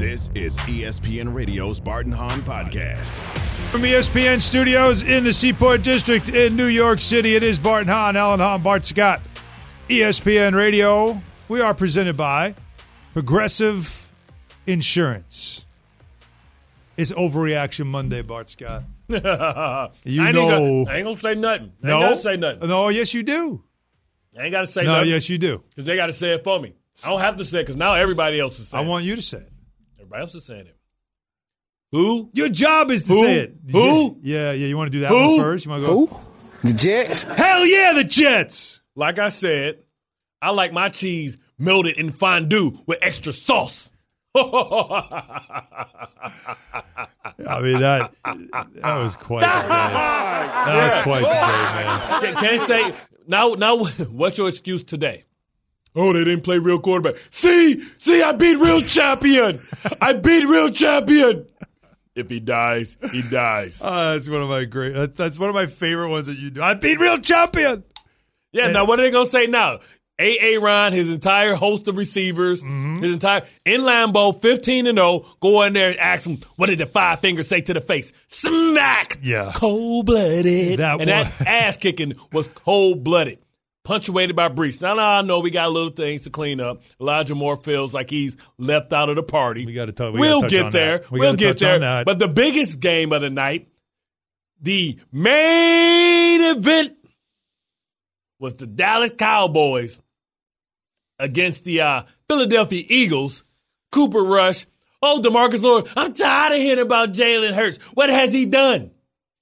This is ESPN Radio's Bart and Hahn podcast. From ESPN Studios in the Seaport District in New York City, it is Bart and Hahn, Alan Hahn, Bart Scott. ESPN Radio. We are presented by Progressive Insurance. It's Overreaction Monday, Bart Scott. I ain't gonna say nothing. I ain't gotta say nothing. No, yes, you do. I ain't gotta say No, nothing. yes, you do. Because they gotta say it for me. I don't have to say it because now everybody else is saying it. I want you to say it. Everybody else is saying it. Who? Your job is to Who? say it. Who? Yeah. You want to do that Who? one first? You want to go? Who? The Jets. Hell yeah, the Jets. Like I said, I like my cheese melted in fondue with extra sauce. I mean, that was quite the day. That was quite the day, man. Can't say now. What's your excuse today? Oh, they didn't play real quarterback. See, I beat real champion. I beat real champion. If he dies, he dies. That's one of my that's one of my favorite ones that you do. I beat real champion. Yeah. Now, what are they gonna say now? Ron, his entire host of receivers, his entire in Lambeau, 15-0. Go in there and ask him, what did the five fingers say to the face? Smack. Yeah. Cold-blooded. That ass kicking was cold-blooded. Punctuated by Brees. Now I know we got little things to clean up. Elijah Moore feels like he's left out of the party. We got to talk. We'll get there. We'll get there. But the biggest game of the night, the main event, was the Dallas Cowboys against the Philadelphia Eagles. Cooper Rush. Oh, DeMarcus Lawrence. I'm tired of hearing about Jalen Hurts. What has he done?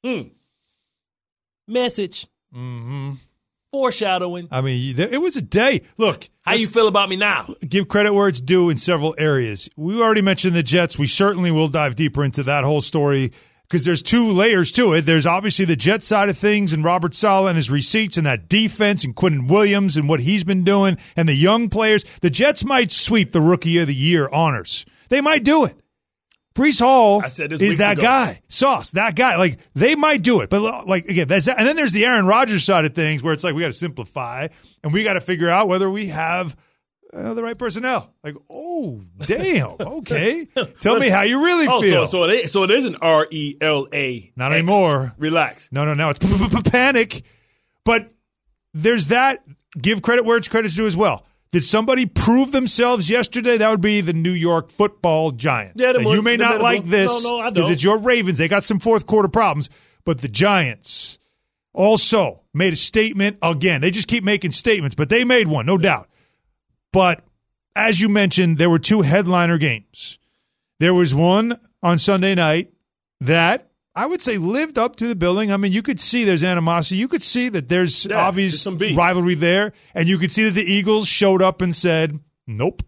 Message. Foreshadowing. I mean, it was a day. Look. How you feel about me now? Give credit where it's due in several areas. We already mentioned the Jets. We certainly will dive deeper into that whole story because there's two layers to it. There's obviously the Jet side of things and Robert Saleh and his receipts and that defense and Quinnen Williams and what he's been doing and the young players. The Jets might sweep the Rookie of the Year honors. They might do it. Breece Hall is that guy. Sauce, that guy. Like, they might do it. But, like, again, that's that. And then there's the Aaron Rodgers side of things where it's like we got to simplify and we got to figure out whether we have the right personnel. Like, oh, damn. Okay. Tell me how you really feel. So it isn't RELA. Not anymore. Relax. No. It's panic. But there's that. Give credit where it's credit's due as well. Did somebody prove themselves yesterday? That would be the New York Football Giants. Yeah, you may not like this No, I don't. because it's your Ravens. They got some fourth quarter problems. But the Giants also made a statement again. They just keep making statements, but they made one, no doubt. But as you mentioned, there were two headliner games. There was one on Sunday night that I would say lived up to the billing. I mean, you could see there's animosity. You could see that there's obvious rivalry there. And you could see that the Eagles showed up and said, nope,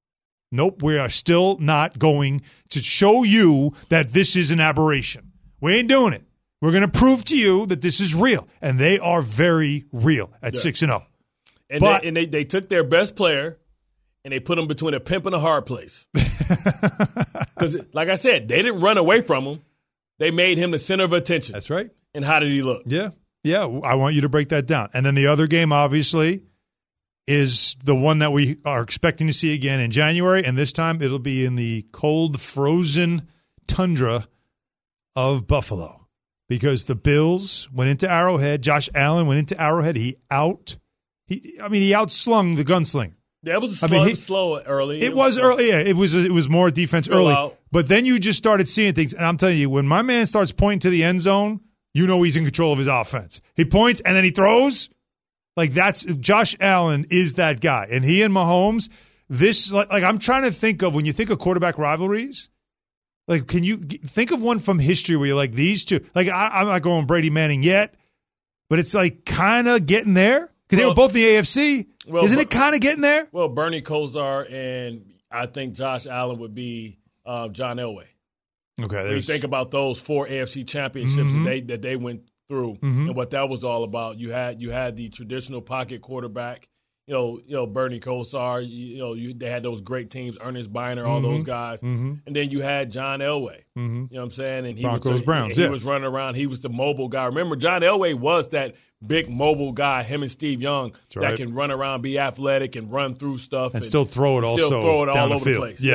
we are still not going to show you that this is an aberration. We ain't doing it. We're going to prove to you that this is real. And they are very real at 6-0. And they took their best player and they put him between a pimp and a hard place. Because, like I said, they didn't run away from him. They made him the center of attention. That's right. And how did he look? Yeah. I want you to break that down. And then the other game, obviously, is the one that we are expecting to see again in January. And this time it'll be in the cold, frozen tundra of Buffalo. Because the Bills went into Arrowhead. Josh Allen went into Arrowhead. He outslung the gunslinger. Yeah, it was slow early. It was early. Yeah, it was more defense early. Out. But then you just started seeing things. And I'm telling you, when my man starts pointing to the end zone, you know he's in control of his offense. He points and then he throws. Like, that's Josh Allen is that guy. And he and Mahomes, I'm trying to think of when you think of quarterback rivalries. Like, can you think of one from history where you're like these two? Like, I'm not going Brady Manning yet, but it's like kind of getting there because they were both in the AFC. Isn't it kind of getting there? Well, Bernie Kosar and I think Josh Allen would be John Elway. Okay, when you think about those 4 AFC championships that they went through and what that was all about. You had the traditional pocket quarterback. You know Bernie Kosar. They had those great teams, Ernest Biner, all those guys, and then you had John Elway. You know what I'm saying? And Browns. He was running around. He was the mobile guy. Remember, John Elway was that big mobile guy. Him and Steve Young that can run around, be athletic, and run through stuff and still throw it. Also, all down over the place. Yeah.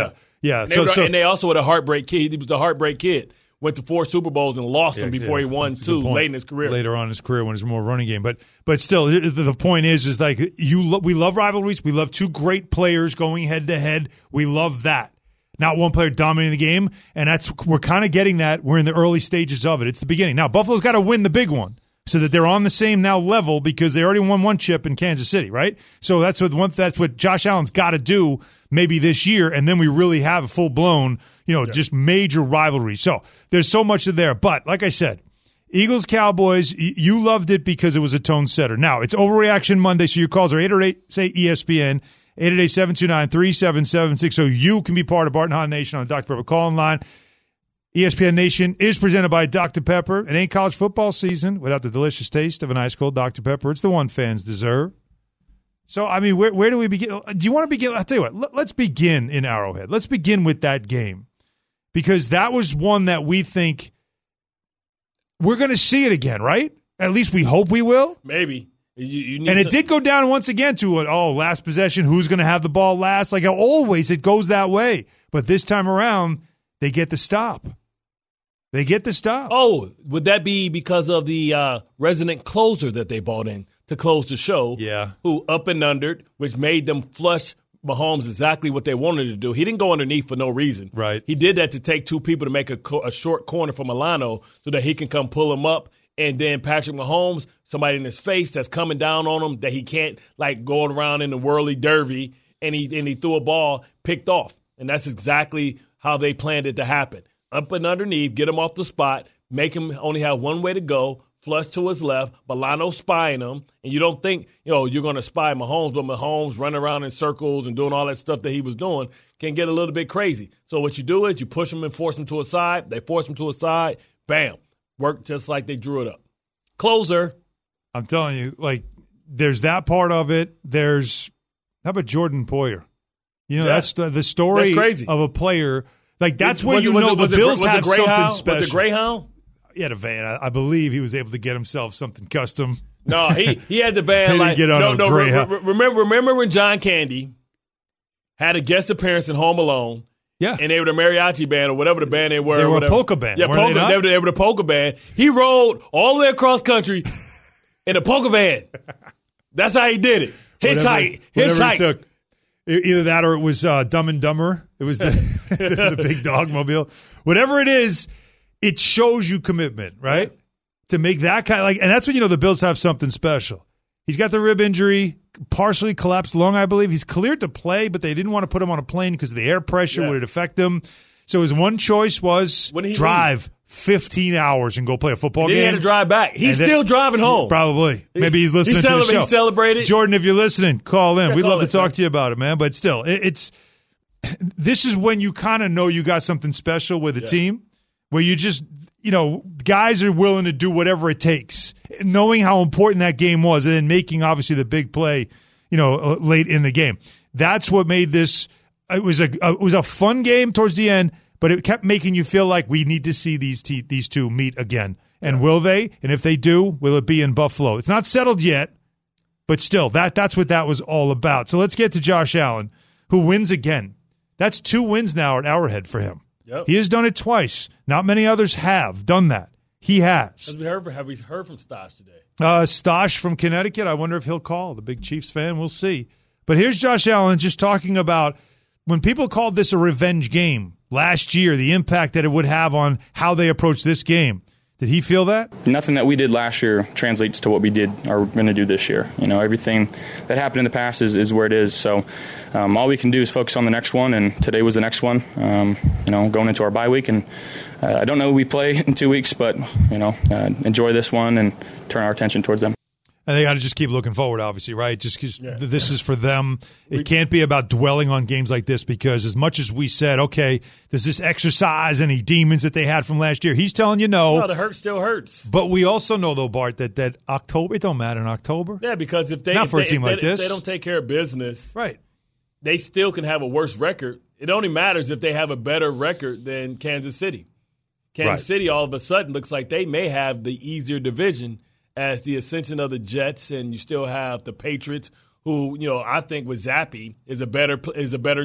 Yeah. And they also were a heartbreak kid. He was a heartbreak kid. Went to 4 Super Bowls and lost them before he won 2 late in his career. Later on in his career when it was more running game. But still, the point is like we love rivalries. We love 2 great players going head-to-head. We love that. Not one player dominating the game, and we're kind of getting that. We're in the early stages of it. It's the beginning. Now, Buffalo's got to win the big one so that they're on the same now level because they already won 1 chip in Kansas City, right? So that's what Josh Allen's got to do maybe this year, and then we really have a full-blown just major rivalry. So there's so much there. But like I said, Eagles-Cowboys, you loved it because it was a tone setter. Now, it's Overreaction Monday, so your calls are 888-SAY-ESPN, 888-729-3776, so you can be part of Bart and Hahn Nation on the Dr. Pepper call-in line. ESPN Nation is presented by Dr. Pepper. It ain't college football season without the delicious taste of an ice-cold Dr. Pepper. It's the one fans deserve. So, I mean, where do we begin? Do you want to begin? I'll tell you what, let's begin in Arrowhead. Let's begin with that game. Because that was one that we think we're going to see it again, right? At least we hope we will. Maybe. It did go down once again to last possession, who's going to have the ball last? Like always, it goes that way. But this time around, they get the stop. Oh, would that be because of the resident closer that they brought in to close the show? Yeah. Who up and undered, which made them flush Mahomes exactly what they wanted to do. He didn't go underneath for no reason. Right. He did that to take 2 people to make a short corner for Milano so that he can come pull him up. And then Patrick Mahomes, somebody in his face that's coming down on him that he can't go around in the whirly derby, and he threw a ball picked off. And that's exactly how they planned it to happen. Up and underneath, get him off the spot, make him only have one way to go, flush to his left, Milano spying him, and you don't think, you're going to spy Mahomes, but Mahomes running around in circles and doing all that stuff that he was doing can get a little bit crazy. So what you do is you push him and force him to a side. They force him to a side. Bam. Worked just like they drew it up. Closer. I'm telling you, there's that part of it. How about Jordan Poyer? That's the story that's crazy. Of a player. That's where the Bills have something special. Was it Greyhound? He had a van. I believe he was able to get himself something custom. No, he had the van. Remember when John Candy had a guest appearance in Home Alone? Yeah. And they were the mariachi band or whatever the band they were. They were a polka band. Yeah, they were the polka band. He rode all the way across country in a polka van. That's how he did it. Hitchhike. Whatever it took. Either that or it was Dumb and Dumber. It was the big dog mobile. Whatever it is, it shows you commitment, right? Yeah. To make that kind of and that's when the Bills have something special. He's got the rib injury, partially collapsed lung, I believe. He's cleared to play, but they didn't want to put him on a plane because of the air pressure. Yeah. Would it affect him? So his one choice was drive 15 hours and go play a football game. He had to drive back. He's still driving home. Probably. Maybe he's listening to the show. He celebrated. Jordan, if you're listening, call in. We'd love to talk to you about it, man. But still, this is when you kind of know you got something special with a team where you just, guys are willing to do whatever it takes, knowing how important that game was and then making, obviously, the big play, late in the game. That's what made this it was a fun game towards the end, but it kept making you feel like we need to see these 2 meet again. And will they? And if they do, will it be in Buffalo? It's not settled yet, but still, that's what that was all about. So let's get to Josh Allen, who wins again. That's 2 wins now at Arrowhead for him. Yep. He has done it twice. Not many others have done that. He has. Have we heard from Stosh today? Stosh from Connecticut. I wonder if he'll call. The big Chiefs fan. We'll see. But here's Josh Allen just talking about when people called this a revenge game last year, the impact that it would have on how they approach this game. Did he feel that? Nothing that we did last year translates to what we did or going to do this year. Everything that happened in the past is where it is. So all we can do is focus on the next one, and today was the next one. Going into our bye week, and I don't know who we play in 2 weeks, but enjoy this one and turn our attention towards them. And they got to just keep looking forward, obviously, right? Just because this is for them. It can't be about dwelling on games like this because as much as we said, okay, does this exercise any demons that they had from last year? He's telling you no. No, the hurt still hurts. But we also know, though, Bart, that October, it don't matter in October. Yeah, because if they not for a team like this, if they don't take care of business, right? They still can have a worse record. It only matters if they have a better record than Kansas City. Kansas City, all of a sudden, looks like they may have the easier division as the ascension of the Jets, and you still have the Patriots, who I think with Zappe is a better team.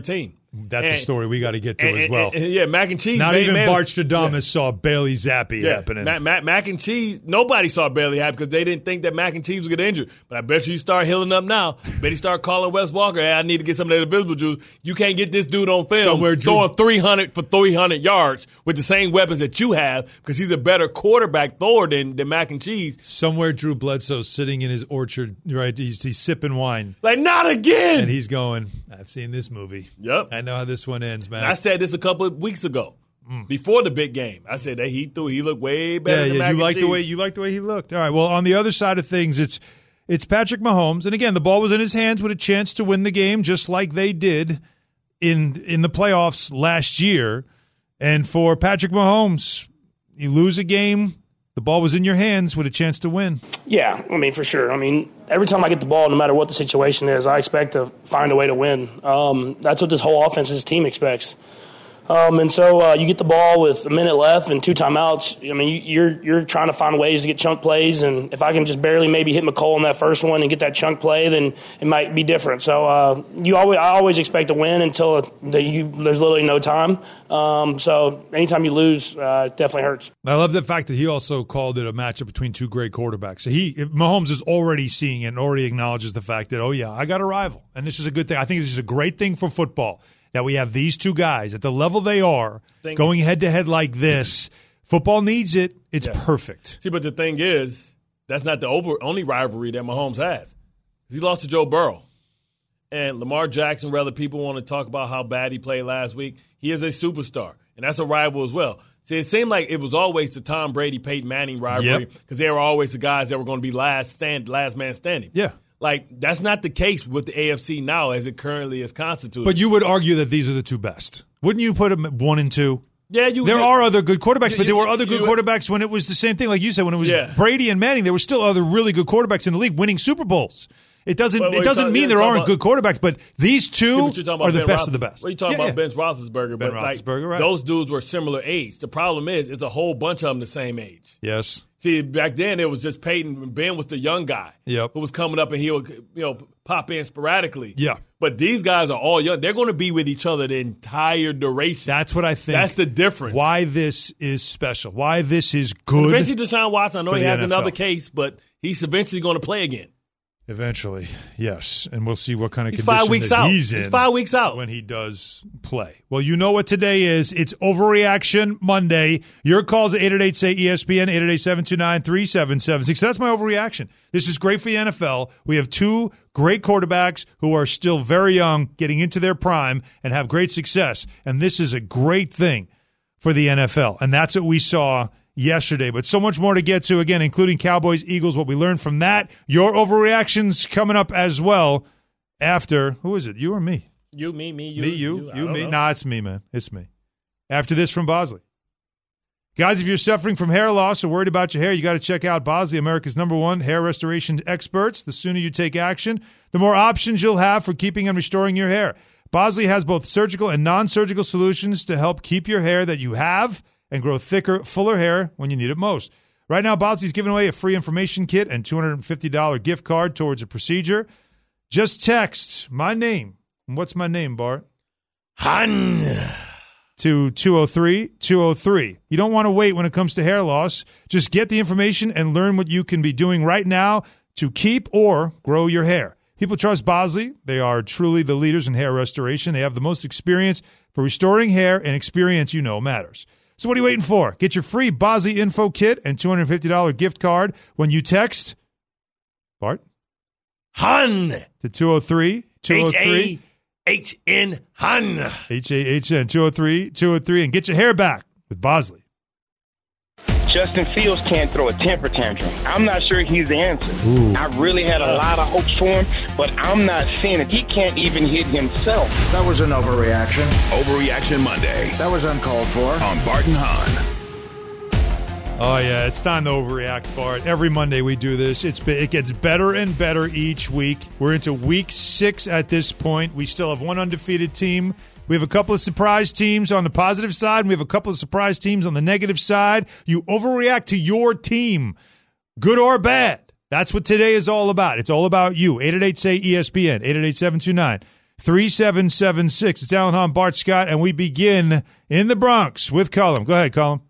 That's a story we got to get to as well. Yeah, mac and cheese. Not even Bart Stradamus saw Bailey Zappi happening. Mac and cheese, nobody saw Bailey Zappi because they didn't think that mac and cheese was get injured. But I bet you start healing up now. Bet you start calling Wes Walker, hey, I need to get some of that invisible juice. You can't get this dude on film throwing 300 for 300 yards with the same weapons that you have because he's a better quarterback thrower than mac and cheese. Somewhere Drew Bledsoe's sitting in his orchard, right? He's sipping wine. Like, not again! And he's going, I've seen this movie. Yep. I know how this one ends, man. And I said this a couple of weeks ago, before the big game. I said that he looked way better than mac and cheese. You liked the way he looked. All right, well, on the other side of things, it's Patrick Mahomes. And again, the ball was in his hands with a chance to win the game, just like they did in the playoffs last year. And for Patrick Mahomes, you lose a game, the ball was in your hands with a chance to win. Yeah, I mean, for sure. I mean, every time I get the ball, no matter what the situation is, I expect to find a way to win. That's what this whole offense's team expects. And so you get the ball with a minute left and 2 timeouts. I mean, you're trying to find ways to get chunk plays, and if I can just barely maybe hit McColl on that first one and get that chunk play, then it might be different. So I always expect to win until there's literally no time. So anytime you lose, it definitely hurts. I love the fact that he also called it a matchup between 2 great quarterbacks. So Mahomes is already seeing it and already acknowledges the fact that, oh yeah, I got a rival, and this is a good thing. I think this is a great thing for football. That we have these 2 guys at the level they are going head-to-head like this. Football needs it. It's perfect. See, but the thing is, that's not the only rivalry that Mahomes has. He lost to Joe Burrow. And Lamar Jackson, whether people want to talk about how bad he played last week, he is a superstar, and that's a rival as well. See, it seemed like it was always the Tom Brady-Peyton Manning rivalry because they were always the guys that were going to be last man standing. Yeah. Like, that's not the case with the AFC now as it currently is constituted. But you would argue that these are the 2 best. Wouldn't you put them at 1 and 2? Yeah, there are other good quarterbacks, but there were other good quarterbacks when it was the same thing. Like you said, when it was Brady and Manning, there were still other really good quarterbacks in the league winning Super Bowls. It doesn't mean there aren't good quarterbacks, but these 2 are the best of the best. Well, you're talking about Ben Roethlisberger, but right. Those dudes were similar age. The problem is, it's a whole bunch of them the same age. Yes. See, back then it was just Peyton. Ben was the young guy who was coming up, and he would pop in sporadically. Yeah. But these guys are all young. They're going to be with each other the entire duration. That's what I think. That's the difference. Why this is special. Why this is good. Eventually, Deshaun Watson, I know he has another case, but he's eventually going to play again. Eventually, yes. And we'll see what kind of he's condition 5 weeks out. He's in. He's 5 weeks out. When he does play. Well, you know what today is. It's Overreaction Monday. Your calls at 888-SAY-ESPN, 888-729-3776. That's my overreaction. This is great for the NFL. We have 2 great quarterbacks who are still very young, getting into their prime, and have great success. And this is a great thing for the NFL. And that's what we saw yesterday, but so much more to get to, again, including Cowboys, Eagles, what we learned from that. Your overreactions coming up as well after, who is it, you or me? You, me, you. Me, you, me. Nah, it's me, man. It's me. After this from Bosley. Guys, if you're suffering from hair loss or worried about your hair, you got to check out Bosley, America's #1 hair restoration experts. The sooner you take action, the more options you'll have for keeping and restoring your hair. Bosley has both surgical and non-surgical solutions to help keep your hair that you have and grow thicker, fuller hair when you need it most. Right now, Bosley's giving away a free information kit and $250 gift card towards a procedure. Just text my name. What's my name, Bart? Han. To 203-203. You don't want to wait when it comes to hair loss. Just get the information and learn what you can be doing right now to keep or grow your hair. People trust Bosley. They are truly the leaders in hair restoration. They have the most experience for restoring hair, and experience matters. So what are you waiting for? Get your free Bosley info kit and $250 gift card when you text, Bart? Han. To 203-203. H-A-H-N. Han. H-A-H-N. 203-203. And get your hair back with Bosley. Justin Fields can't throw a temper tantrum. I'm not sure he's the answer. Ooh. I really had a lot of hopes for him, but I'm not seeing it. He can't even hit himself. That was an overreaction. Overreaction Monday. That was uncalled for. On Bart and Hahn. Oh, yeah, it's time to overreact, Bart. Every Monday we do this. It gets better and better each week. We're into week 6 at this point. We still have one undefeated team. We have a couple of surprise teams on the positive side, and we have a couple of surprise teams on the negative side. You overreact to your team, good or bad. That's what today is all about. It's all about you. 888-SAY-ESPN, 3776. It's Alan Hahn, Bart Scott, and we begin in the Bronx with Cullum. Go ahead, Cullum.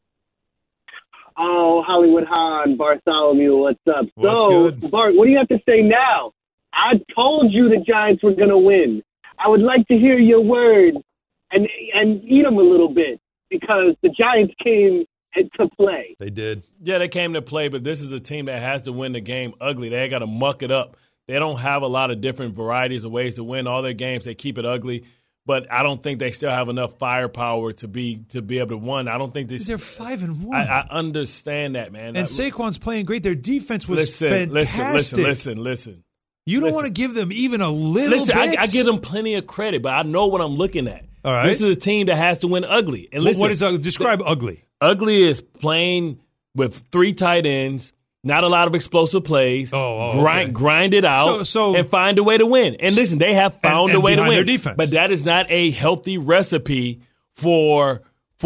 Oh, Hollywood Hahn, Bartholomew, what's up? What's good? Bart, what do you have to say now? I told you the Giants were going to win. I would like to hear your words and eat them a little bit because the Giants came to play. They did. Yeah, they came to play, but this is a team that has to win the game ugly. They got to muck it up. They don't have a lot of different varieties of ways to win all their games. They keep it ugly. But I don't think they still have enough firepower to be able to win. I don't think they're 5-1. I understand that, man. And Saquon's playing great. Their defense was fantastic. Listen. You don't want to give them even a little bit. I give them plenty of credit, but I know what I'm looking at. All right. This is a team that has to win ugly. And listen, what is ugly? Describe ugly. Ugly is playing with 3 tight ends. Not a lot of explosive plays. Grind it out and find a way to win. And listen, they have found a way to win. Their defense. But that is not a healthy recipe for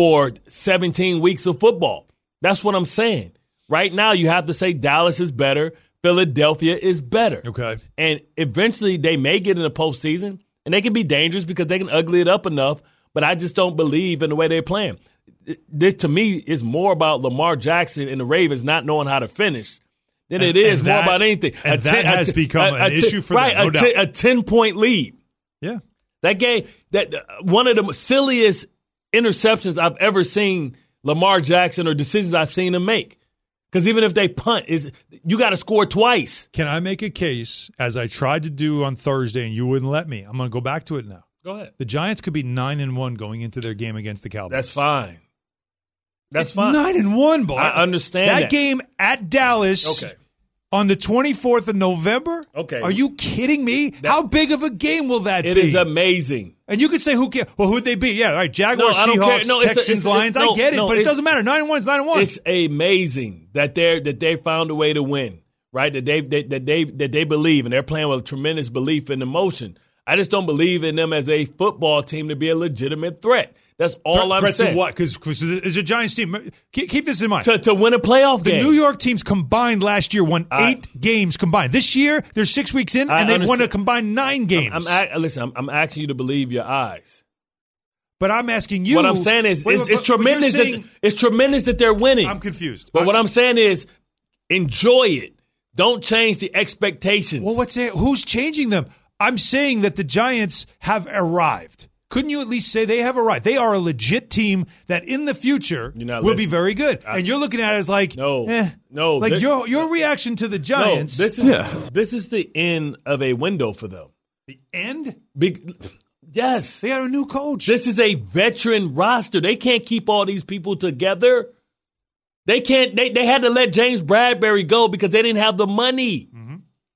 17 weeks of football. That's what I'm saying. Right now, you have to say Dallas is better. Philadelphia is better. Okay. And eventually, they may get in the postseason, and they can be dangerous because they can ugly it up enough. But I just don't believe in the way they're playing. This, to me, is more about Lamar Jackson and the Ravens not knowing how to finish than it is more about anything. And that has become an issue for them, no doubt. A 10-point lead. Yeah. That game, one of the silliest interceptions I've ever seen Lamar Jackson or decisions I've seen him make. Because even if they punt, you got to score twice. Can I make a case, as I tried to do on Thursday and you wouldn't let me? I'm going to go back to it now. Go ahead. The Giants could be 9-1 going into their game against the Cowboys. That's fine. That's fine. 9-1, boy. I understand that. That game at Dallas on the 24th of November? Okay. Are you kidding me? How big of a game will that be? It is amazing. And you could say, who cares? Well, who'd they be? Yeah, all right, Jaguars, Seahawks, Texans, Lions. I get it, but it doesn't matter. 9-1 is 9-1. It's amazing that they found a way to win, right? That they believe, and they're playing with tremendous belief and emotion. I just don't believe in them as a football team to be a legitimate threat. That's all I'm saying. Threat to what? Because it's a Giants team. Keep this in mind. To win a playoff game. The New York teams combined last year won 8 games combined. This year, they're 6 weeks in, and they've won a combined 9 games. I'm asking you to believe your eyes. But I'm asking you. What I'm saying is it's tremendous. It's tremendous that they're winning. I'm confused. But what I'm saying is enjoy it. Don't change the expectations. Well, who's changing them? I'm saying that the Giants have arrived. Couldn't you at least say they have arrived? They are a legit team that in the future will be very good. And you're looking at it as like, no. Like your reaction to the Giants. No, this is the end of a window for them. The end? Yes. They got a new coach. This is a veteran roster. They can't keep all these people together. They can't. They had to let James Bradbury go because they didn't have the money. Mm-hmm.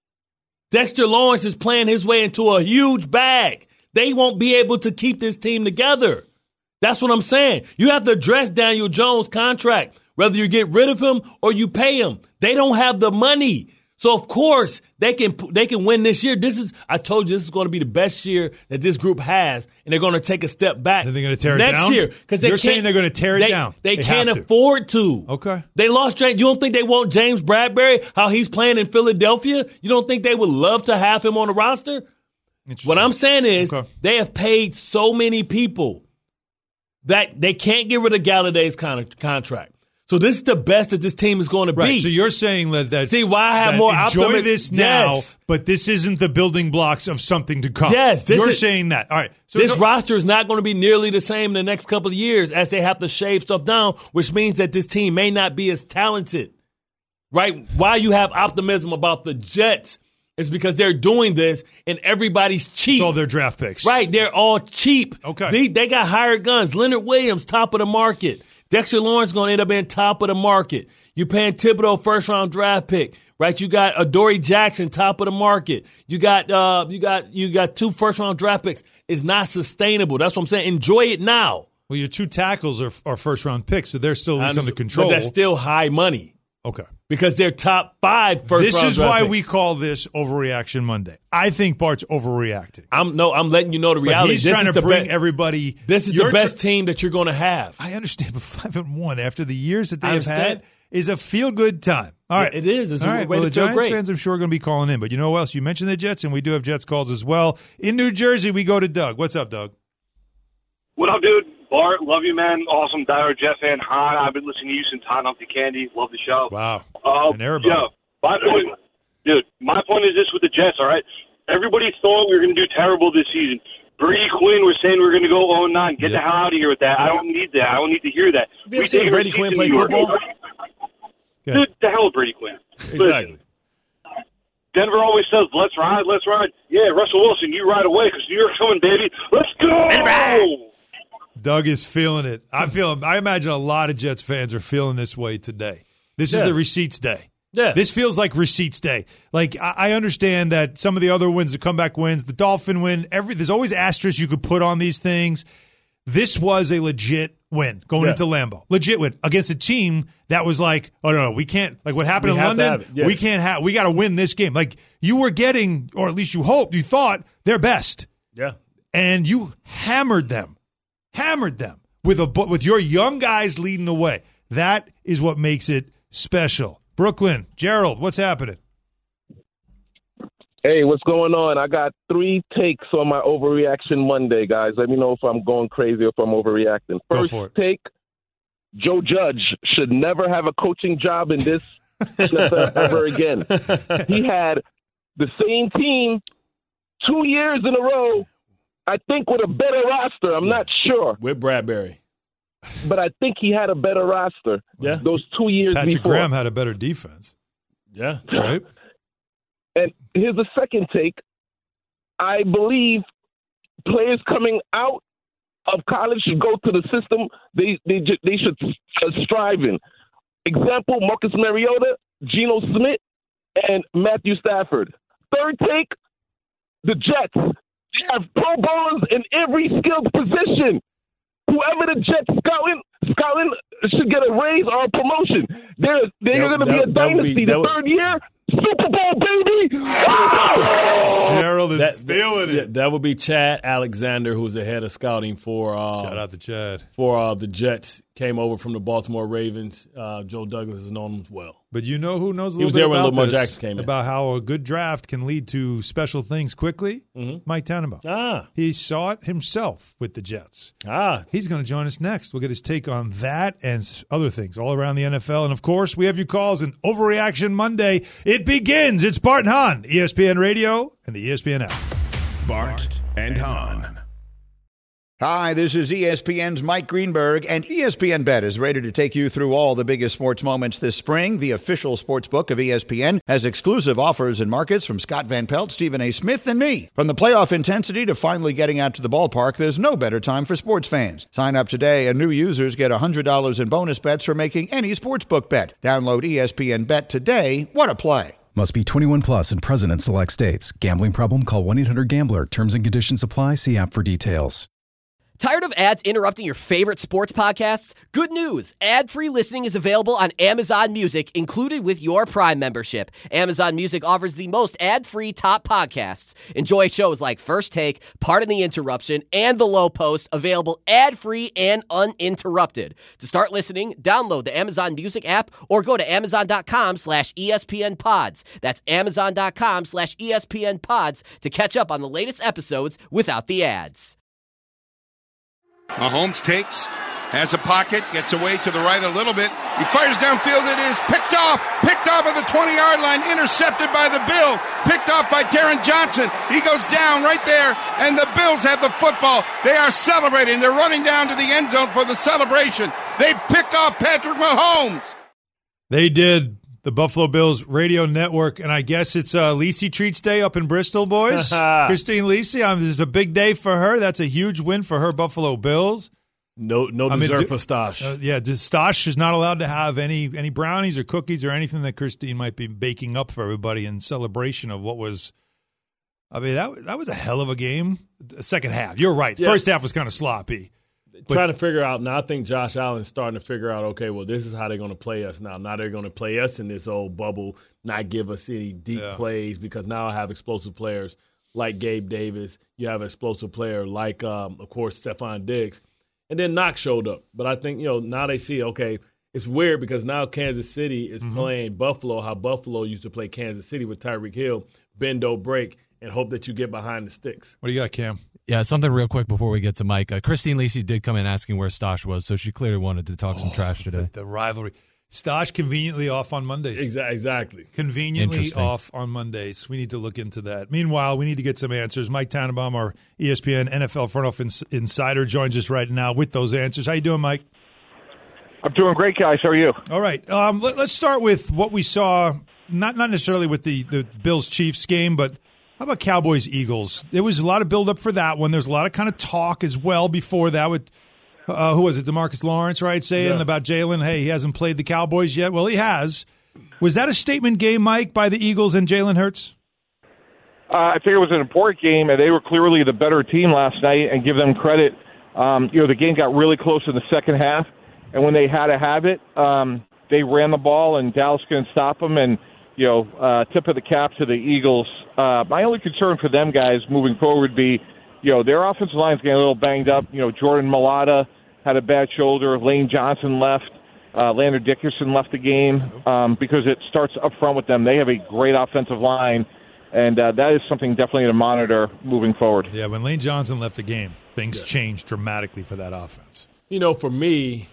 Dexter Lawrence is playing his way into a huge bag. They won't be able to keep this team together. That's what I'm saying. You have to address Daniel Jones' contract, whether you get rid of him or you pay him. They don't have the money. So, of course, they can win this year. I told you this is going to be the best year that this group has, and they're going to take a step back. Then they're going to tear it next down? year. You're saying they're going to tear it down. They can't afford to. Okay. They lost James. You don't think they want James Bradbury, how he's playing in Philadelphia? You don't think they would love to have him on the roster? What I'm saying is they have paid so many people that they can't get rid of Galladay's contract. So this is the best that this team is going to be. Right. So you're saying that see why I have more enjoy optimism. This now, but this isn't the building blocks of something to come. Yes, you're saying that. All right. So this roster is not going to be nearly the same in the next couple of years as they have to shave stuff down, which means that this team may not be as talented. Right? Why you have optimism about the Jets is because they're doing this and everybody's cheap. It's all their draft picks. Right. They're all cheap. Okay. They got hired guns. Leonard Williams, top of the market. Dexter Lawrence is going to end up being top of the market. You're paying Thibodeau first-round draft pick, right? You got Adoree Jackson, top of the market. You got 2 first-round draft picks. It's not sustainable. That's what I'm saying. Enjoy it now. Well, your 2 tackles are first-round picks, so they're still at least under control. But that's still high money. Okay. Because they're top 5 first-round draft picks. This is why we call this Overreaction Monday. I think Bart's overreacting. I'm letting you know the reality. But he's trying to bring everybody. This is the best team that you're going to have. I understand, but 5-1 after the years that they have had, is a feel-good time. All right. It is. It's all a right. way Well, to the feel Giants great. fans, I'm sure, are going to be calling in. But you know what else? You mentioned the Jets, and we do have Jets calls as well. In New Jersey, we go to Doug. What's up, Doug? What up, dude? Bart, love you, man. Awesome diehard Jet fan. Hi, I've been listening to you since Hot Humpty Candy. Love the show. Wow. My point is this with the Jets, all right? Everybody thought we were going to do terrible this season. Brady Quinn was saying we were going to go 0-9. Get the hell out of here with that. I don't need that. I don't need to hear that. Have you ever seen Brady Quinn play football? Dude, the hell with Brady Quinn. Exactly. Denver always says, let's ride, let's ride. Yeah, Russell Wilson, you ride away because New York's coming, baby. Let's go! Doug is feeling it. I imagine a lot of Jets fans are feeling this way today. This is the receipts day. Yeah. This feels like receipts day. Like, I understand that some of the other wins, the comeback wins, the Dolphin win, there's always asterisks you could put on these things. This was a legit win going into Lambeau. Legit win against a team that was like, oh, no, we can't. Like what happened in London, we can't we got to win this game. Like you were getting, or at least you hoped, you thought, their best. Yeah. And you hammered them with your young guys leading the way. That is what makes it special. Brooklyn, Gerald, what's happening? Hey, what's going on? I got 3 takes on my overreaction Monday, guys. Let me know if I'm going crazy or if I'm overreacting. First take, Joe Judge should never have a coaching job in this NFL ever again. He had the same team 2 years in a row, I think with a better roster. I'm not sure. With Bradbury. But I think he had a better roster those 2 years Patrick before. Graham had a better defense. Yeah. Right? And here's the second take. I believe players coming out of college should go to the system they should strive in. Example, Marcus Mariota, Geno Smith, and Matthew Stafford. Third take, the Jets. They have Pro Bowlers in every skilled position. Whoever the Jets scouting should get a raise or a promotion. They're going to be a dynasty. The third year, Super Bowl, baby! Wow! Gerald is feeling it. Yeah, that would be Chad Alexander, who's the head of scouting for shout out to Chad. For the Jets. Came over from the Baltimore Ravens. Joe Douglas has known him as well. But you know who knows a He was little there bit when about Lamar this, Jackson came in. about how a good draft can lead to special things quickly? Mike Tannenbaum. He saw it himself with the Jets. He's going to join us next. We'll get his take on that and other things all around the NFL. And, of course, we have your calls and Overreaction Monday. It begins. It's Bart and Hahn, ESPN Radio and the ESPN app. Bart and Hahn. Hi, this is ESPN's Mike Greenberg, and ESPN Bet is ready to take you through all the biggest sports moments this spring. The official sports book of ESPN has exclusive offers and markets from Scott Van Pelt, Stephen A. Smith, and me. From the playoff intensity to finally getting out to the ballpark, there's no better time for sports fans. Sign up today, and new users get $100 in bonus bets for making any sportsbook bet. Download ESPN Bet today. What a play. Must be 21 plus and present in select states. Gambling problem? Call 1-800-GAMBLER. Terms and conditions apply. See app for details. Tired of ads interrupting your favorite sports podcasts? Good news! Ad-free listening is available on Amazon Music, included with your Prime membership. Amazon Music offers the most ad-free top podcasts. Enjoy shows like First Take, Pardon the Interruption, and The Low Post, available ad-free and uninterrupted. To start listening, download the Amazon Music app or go to amazon.com/ESPNpods. That's amazon.com/ESPNpods to catch up on the latest episodes without the ads. Mahomes takes, has a pocket, gets away to the right a little bit. He fires downfield. It is picked off at the 20-yard line, intercepted by the Bills, picked off by Taron Johnson. He goes down right there, and the Bills have the football. They are celebrating. They're running down to the end zone for the celebration. They picked off Patrick Mahomes. They did. The Buffalo Bills radio network, and I guess it's Lisi Treats Day up in Bristol, boys. Christine Lisi, it's a big day for her. That's a huge win for her Buffalo Bills. No dessert for Stosh. Stosh is not allowed to have any brownies or cookies or anything that Christine might be baking up for everybody in celebration of what was. I mean, that was a hell of a game. The second half, you're right. The first half was kind of sloppy. Trying to figure out now. I think Josh Allen's starting to figure out. Okay, well, this is how they're going to play us now. Now they're going to play us in this old bubble, not give us any deep plays because now I have explosive players like Gabe Davis. You have an explosive player like, of course, Stephon Diggs, and then Knox showed up. But I think now they see okay, it's weird because now Kansas City is playing Buffalo, how Buffalo used to play Kansas City with Tyreek Hill, bend, don't break, and hope that you get behind the sticks. What do you got, Cam? Yeah, something real quick before we get to Mike. Christine Lisi did come in asking where Stosh was, so she clearly wanted to talk some trash today. The rivalry. Stosh conveniently off on Mondays. Exactly. Conveniently off on Mondays. We need to look into that. Meanwhile, we need to get some answers. Mike Tannenbaum, our ESPN NFL front office insider, joins us right now with those answers. How you doing, Mike? I'm doing great, guys. How are you? All right. Let's start with what we saw, not necessarily with the Bills-Chiefs game, but how about Cowboys-Eagles? There was a lot of buildup for that one. There's a lot of kind of talk as well before that with, who was it, DeMarcus Lawrence, right, saying about Jalen, hey, he hasn't played the Cowboys yet. Well, he has. Was that a statement game, Mike, by the Eagles and Jalen Hurts? I think it was an important game, and they were clearly the better team last night, and give them credit. The game got really close in the second half. And when they had to have it, they ran the ball, and Dallas couldn't stop them. And, tip of the cap to the Eagles. My only concern for them guys moving forward would be, their offensive line's getting a little banged up. Jordan Mailata had a bad shoulder. Lane Johnson left. Landon Dickerson left the game because it starts up front with them. They have a great offensive line, and that is something definitely to monitor moving forward. Yeah, when Lane Johnson left the game, things changed dramatically for that offense. For me,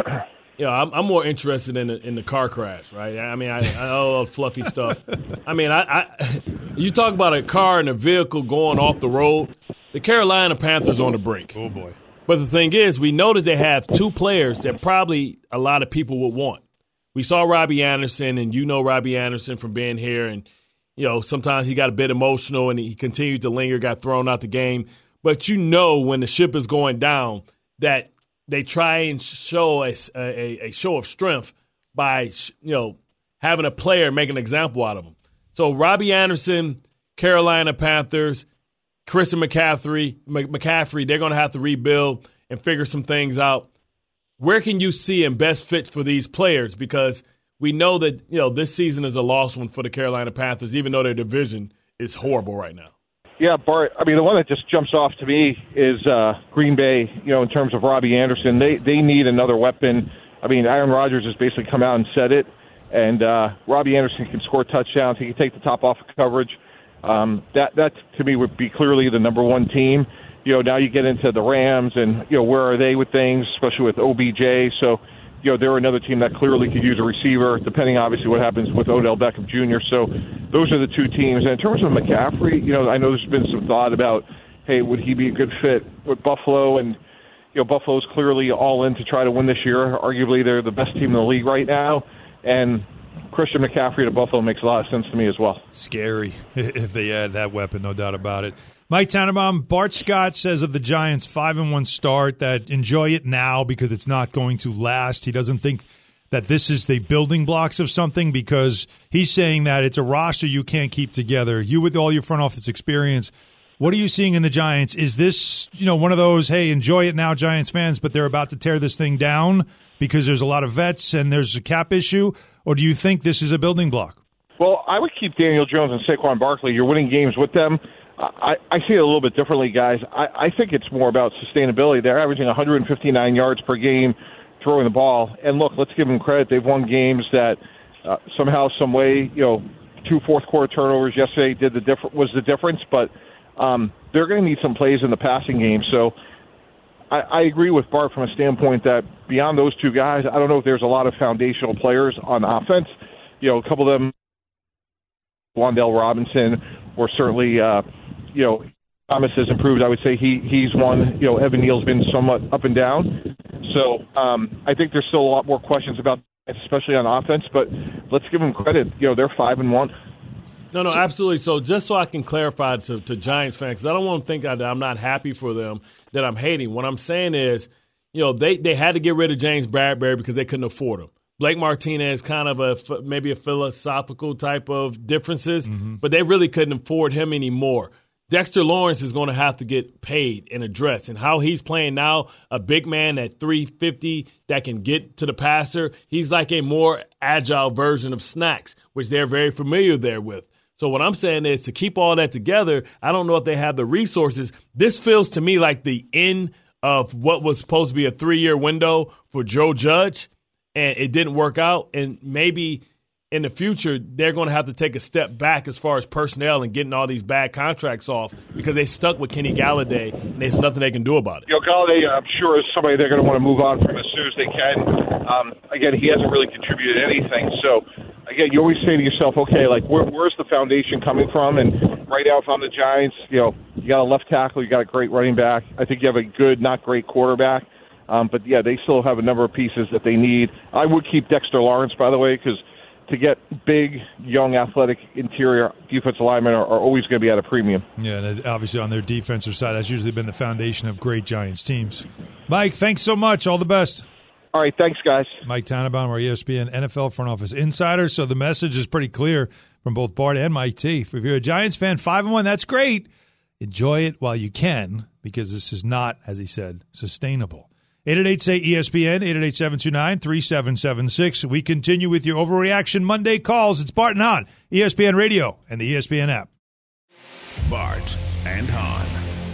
I'm more interested in the car crash, right? I mean, I love fluffy stuff. I mean, you talk about a car and a vehicle going off the road. The Carolina Panthers on the brink. Oh boy! But the thing is, we know that they have two players that probably a lot of people would want. We saw Robbie Anderson, and Robbie Anderson from being here, and sometimes he got a bit emotional and he continued to linger, got thrown out the game. But when the ship is going down, that they try and show a show of strength by, having a player make an example out of them. So Robbie Anderson, Carolina Panthers, Christian McCaffrey, they're going to have to rebuild and figure some things out. Where can you see and best fit for these players? Because we know that, this season is a lost one for the Carolina Panthers, even though their division is horrible right now. Yeah, Bart, I mean, the one that just jumps off to me is Green Bay, in terms of Robbie Anderson. They need another weapon. I mean, Aaron Rodgers has basically come out and said it, and Robbie Anderson can score touchdowns. He can take the top off of coverage. That to me, would be clearly the number one team. Now you get into the Rams, and, where are they with things, especially with OBJ. So, they're another team that clearly could use a receiver, depending, obviously, what happens with Odell Beckham Jr. So those are the two teams. And in terms of McCaffrey, I know there's been some thought about, hey, would he be a good fit with Buffalo? And, Buffalo's clearly all in to try to win this year. Arguably, they're the best team in the league right now. And Christian McCaffrey to Buffalo makes a lot of sense to me as well. Scary if they add that weapon, no doubt about it. Mike Tannenbaum, Bart Scott says of the Giants' 5-1 start that enjoy it now because it's not going to last. He doesn't think that this is the building blocks of something because he's saying that it's a roster you can't keep together. You with all your front office experience, what are you seeing in the Giants? Is this, one of those, hey, enjoy it now, Giants fans, but they're about to tear this thing down because there's a lot of vets and there's a cap issue? Or do you think this is a building block? Well, I would keep Daniel Jones and Saquon Barkley. You're winning games with them. I see it a little bit differently, guys. I think it's more about sustainability. They're averaging 159 yards per game throwing the ball. And look, let's give them credit. They've won games that somehow, some way, 2 fourth-quarter turnovers yesterday was the difference. But they're going to need some plays in the passing game. So I agree with Bart from a standpoint that beyond those two guys, I don't know if there's a lot of foundational players on offense. A couple of them, Wan'Dale Robinson, or certainly, Thomas has improved. I would say he's one. Evan Neal's been somewhat up and down. So I think there's still a lot more questions about, especially on offense. But let's give them credit. They're 5-1. No, absolutely. So just so I can clarify to Giants fans, because I don't want to think that I'm not happy for them, that I'm hating. What I'm saying is, they had to get rid of James Bradbury because they couldn't afford him. Blake Martinez, kind of maybe a philosophical type of differences, but they really couldn't afford him anymore. Dexter Lawrence is going to have to get paid and addressed. And how he's playing now, a big man at 350 that can get to the passer, he's like a more agile version of Snacks, which they're very familiar there with. So what I'm saying is to keep all that together, I don't know if they have the resources. This feels to me like the end of what was supposed to be a 3-year window for Joe Judge. and it didn't work out, and maybe in the future, they're going to have to take a step back as far as personnel and getting all these bad contracts off because they stuck with Kenny Galladay, and there's nothing they can do about it. Galladay, I'm sure, is somebody they're going to want to move on from as soon as they can. Again, he hasn't really contributed anything. So, again, you always say to yourself, okay, like, where's the foundation coming from? And right now, if I'm the Giants, you got a left tackle, you got a great running back. I think you have a good, not great quarterback. But, yeah, they still have a number of pieces that they need. I would keep Dexter Lawrence, by the way, because to get big, young, athletic interior defensive linemen are always going to be at a premium. Yeah, and obviously on their defensive side, that's usually been the foundation of great Giants teams. Mike, thanks so much. All the best. All right, thanks, guys. Mike Tannenbaum, our ESPN NFL front office insider. So the message is pretty clear from both Bart and Mike T. If you're a Giants fan, 5-1, that's great. Enjoy it while you can, because this is not, as he said, sustainable. 888-SAY-ESPN, 888-729-3776. We continue with your Overreaction Monday calls. It's Bart and Hahn, ESPN Radio, and the ESPN app. Bart and Hahn.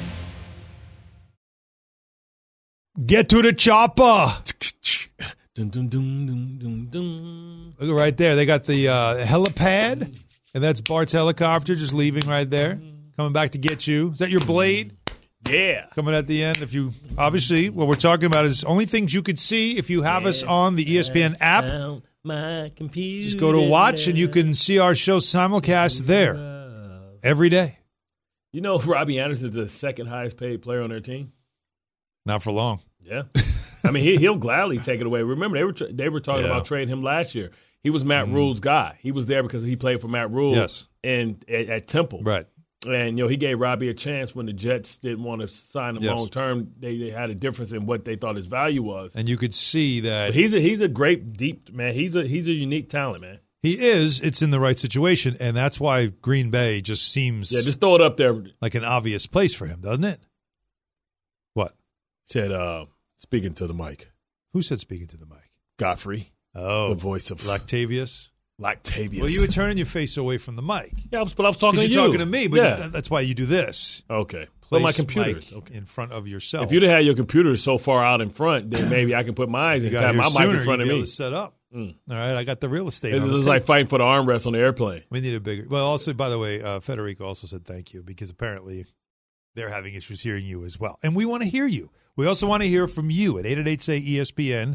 Get to the chopper. Dun, dun, dun, dun, dun, dun. Look right there. They got the helipad, and that's Bart's helicopter just leaving right there, coming back to get you. Is that your blade? Yeah. Coming at the end. If you obviously, what we're talking about is only things you could see if you have us on the ESPN app. My computer. Just go to watch, and you can see our show simulcast there every day. You know, Robbie Anderson's the second highest paid player on their team. Not for long. Yeah. I mean, he'll gladly take it away. Remember, they were talking about trading him last year. He was Matt Rule's guy. He was there because he played for Matt Rule at Temple. Right. And, he gave Robbie a chance when the Jets didn't want to sign him long term. They had a difference in what they thought his value was. And you could see that. But he's a great, deep, man. He's a unique talent, man. He is. It's in the right situation, and that's why Green Bay just seems just throw it up there like an obvious place for him, doesn't it? What? Said speaking to the mic. Who said speaking to the mic? Godfrey. Oh, the voice of Lactavius. Well, you were turning your face away from the mic. Yeah, but I was talking to you. You're talking to me, but that's why you do this. Okay. Place my computer in front of yourself. If you'd have had your computer so far out in front, then maybe I can put my eyes and have my mic in front of me. Able to set up. All right, I got the real estate. This is like fighting for the armrest on the airplane. We need a bigger. Well, also, by the way, Federico also said thank you because apparently they're having issues hearing you as well. And we want to hear you. We also want to hear from you at 888-SAY-ESPN,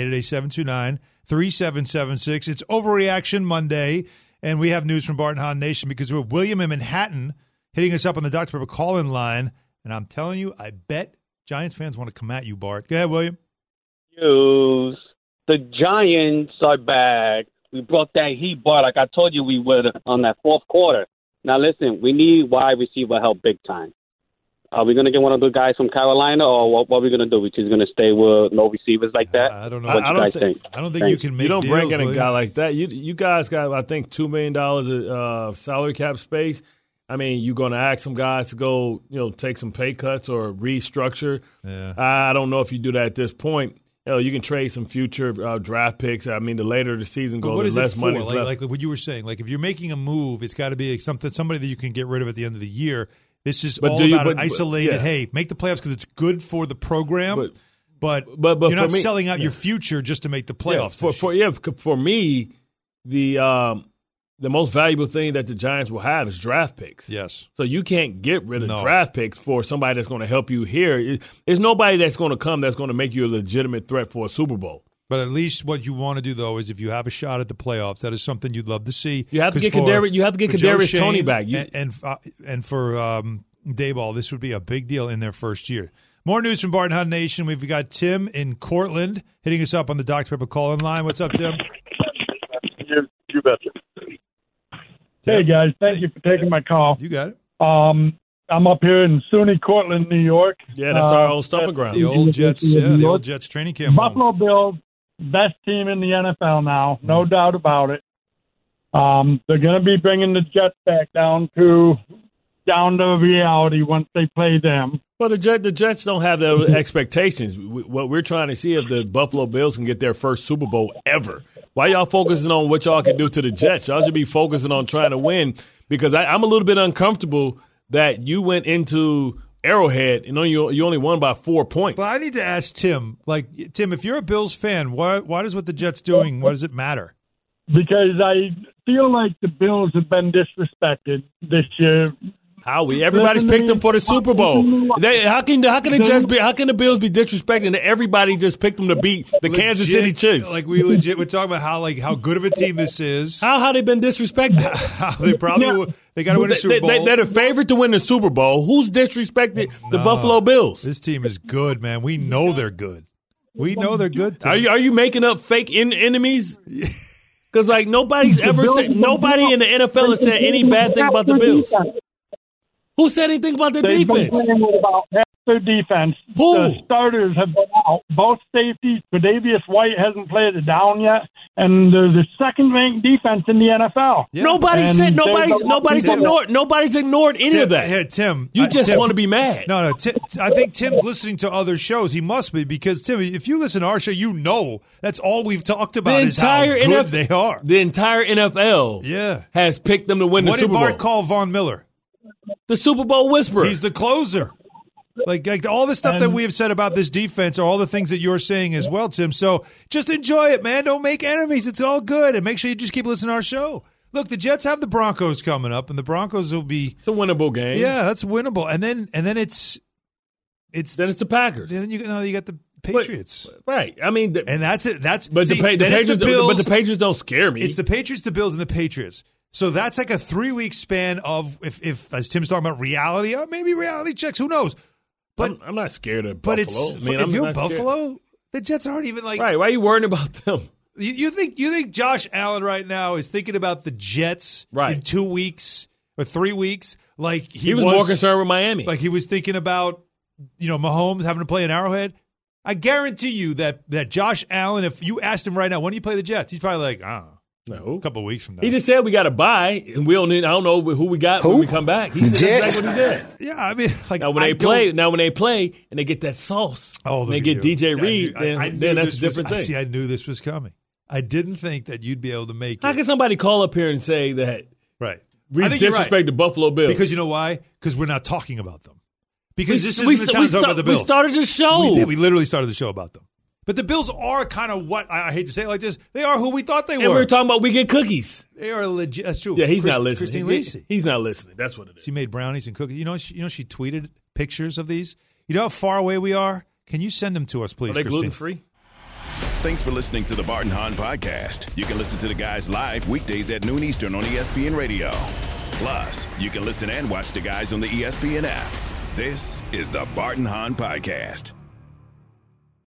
888-729-3776. It's Overreaction Monday, and we have news from Bart and Hahn Nation because we have William in Manhattan hitting us up on the Dr. Pepper call-in line. And I'm telling you, I bet Giants fans want to come at you, Bart. Go ahead, William. The Giants are back. We brought that heat, Bart, like I told you we would on that fourth quarter. Now, listen, we need wide receiver help big time. Are we going to get one of the guys from Carolina, or what are we going to do? We're just going to stay with no receivers like that? I don't know. What do you guys think? I don't think you can make You don't deals, bring in a William. guy like that. You guys got, I think, $2 million of salary cap space. I mean, you're going to ask some guys to go, take some pay cuts or restructure. Yeah. I don't know if you do that at this point. You can trade some future draft picks. I mean, the later the season goes, the less money is left. Like what you were saying, like if you're making a move, it's got to be somebody that you can get rid of at the end of the year. This is all about an isolated, hey, make the playoffs because it's good for the program, but you're not selling out your future just to make the playoffs. For me, the most valuable thing that the Giants will have is draft picks. Yes. So you can't get rid of draft picks for somebody that's going to help you here. There's nobody that's going to come that's going to make you a legitimate threat for a Super Bowl. But at least what you want to do, though, is if you have a shot at the playoffs, that is something you'd love to see. You have to get Kadarius Toney back. And for Dayball, this would be a big deal in their first year. More news from Bart and Hahn Nation. We've got Tim in Cortland hitting us up on the Dr. Pepper call-in line. What's up, Tim? You betcha. Hey, guys. Thank you for taking my call. You got it. I'm up here in SUNY Cortland, New York. Yeah, that's our old stomping ground. The old Jets, the old Jets training camp. Buffalo Bills, best team in the NFL now, no doubt about it. They're going to be bringing the Jets back down to reality once they play them. Well, the Jets don't have those expectations. What we're trying to see is the Buffalo Bills can get their first Super Bowl ever. Why y'all focusing on what y'all can do to the Jets? Y'all should be focusing on trying to win because I'm a little bit uncomfortable that you went into Arrowhead, and you only won by 4 points. But I need to ask Tim, Tim, if you're a Bills fan, why does what the Jets doing, why does it matter? Because I feel like the Bills have been disrespected this year. Howie, everybody's picked them for the Super Bowl. How can the Bills be disrespecting that everybody just picked them to beat the Kansas City Chiefs? Like we're talking about how good of a team this is. How they been disrespected? They probably they got to win a Super Bowl. They're the favorite to win the Super Bowl. Who's disrespected the Buffalo Bills? This team is good, man. We know they're good. We know they're good. Are you making up fake enemies? Because nobody in the NFL has said any bad thing about the Bills. Who said anything about their defense? About their defense. Who? The starters have been out. Both safeties. Tre'Davious White hasn't played it down yet, and they're the second-ranked defense in the NFL. Yeah. Nobody's ignored any of that. Here, Tim, you just want to be mad. No. I think Tim's listening to other shows. He must be, because Tim, if you listen to our show, you know that's all we've talked about is how good they are. The entire NFL, has picked them to win the Super Bowl. What did Bart call Von Miller? The Super Bowl whisperer. He's the closer. Like all the stuff that we have said about this defense are all the things that you're saying as well, Tim. So just enjoy it, man. Don't make enemies. It's all good. And make sure you just keep listening to our show. Look, the Jets have the Broncos coming up, and the Broncos will be – it's a winnable game. Yeah, that's winnable. And then it's the Packers. Then you got the Patriots. Right. I mean – and that's it. The Patriots don't scare me. It's the Patriots, the Bills, and the Patriots. So that's like a 3-week span of, if as Tim's talking about reality, maybe reality checks, who knows? But I'm not scared of Buffalo. But if you're Buffalo, the Jets aren't even like right. Why are you worrying about them? You think Josh Allen right now is thinking about the Jets in 2 weeks or 3 weeks? Like he was more concerned with Miami. Like he was thinking about Mahomes having to play in Arrowhead. I guarantee you that Josh Allen, if you asked him right now, when do you play the Jets? He's probably like, no, a couple of weeks from now. He just said we got to buy, and we don't need. I don't know who we got when we come back. He said that's exactly what he did. Yeah, I mean, now when they play, and they get that sauce, and they get DJ Reed, then that's a different thing. See, I knew this was coming. I didn't think that you'd be able to make it. How can somebody call up here and say that? Right, we disrespect the Buffalo Bills because you know why? Because we're not talking about them. Because this isn't the time to talk about the Bills. We started the show. We did. We literally started the show about them. But the Bills are kind of what, I hate to say it like this, they are who we thought they were. And we were talking about we get cookies. They are legit. That's true. Yeah, he's not listening. Christine Lacey. He's not listening. That's what it is. She made brownies and cookies. She tweeted pictures of these. You know how far away we are? Can you send them to us, please, Are they Christine? gluten-free? Thanks for listening to the Bart and Hahn Podcast. You can listen to the guys live weekdays at noon Eastern on ESPN Radio. Plus, you can listen and watch the guys on the ESPN app. This is the Bart and Hahn Podcast.